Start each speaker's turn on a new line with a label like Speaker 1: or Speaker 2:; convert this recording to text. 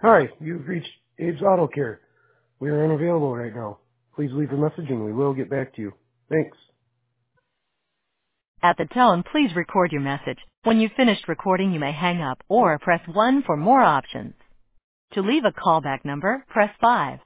Speaker 1: Hi, you've reached Abe's Auto Care. We are unavailable right now. Please leave a message and we will get back to you. Thanks.
Speaker 2: At the tone, please record your message. When you've finished recording, you may hang up or press 1 for more options. To leave a callback number, press 5.